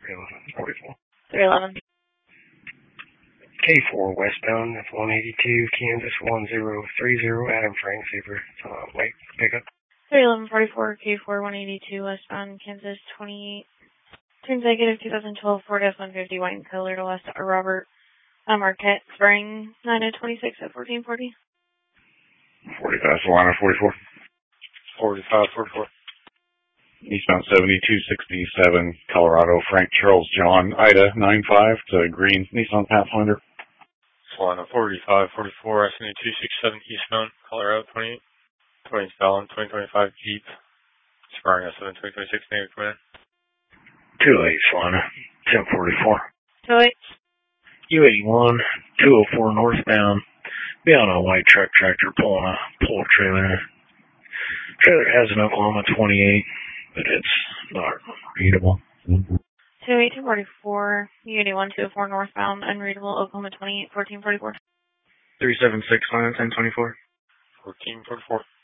31144. 311. K4 westbound, that's 182, Kansas 1030, Adam Frank, Super, wait, pickup. 31144, K4 182 westbound, Kansas 28. Turns negative 2012 Ford F-150 white and color to West Robert Marquette, Spring 926 at 1440. 45 Solana 44. 4544. Eastbound 7267, Colorado, Frank Charles John, Ida 95 to Green, Nissan Pathfinder. Solana 4544, S267 eastbound, Colorado 28. 20 Fallon, 2025 Jeep. Sparring S7 2026, negative 29. 28 Solana, 1044. 28. U81, 204 northbound, be on a white truck tractor pulling a pull trailer. Trailer has an Oklahoma 28, but it's not readable. 21844, U81 204 northbound, unreadable, Oklahoma 28, 1444. 376 Solana 1024. 1444.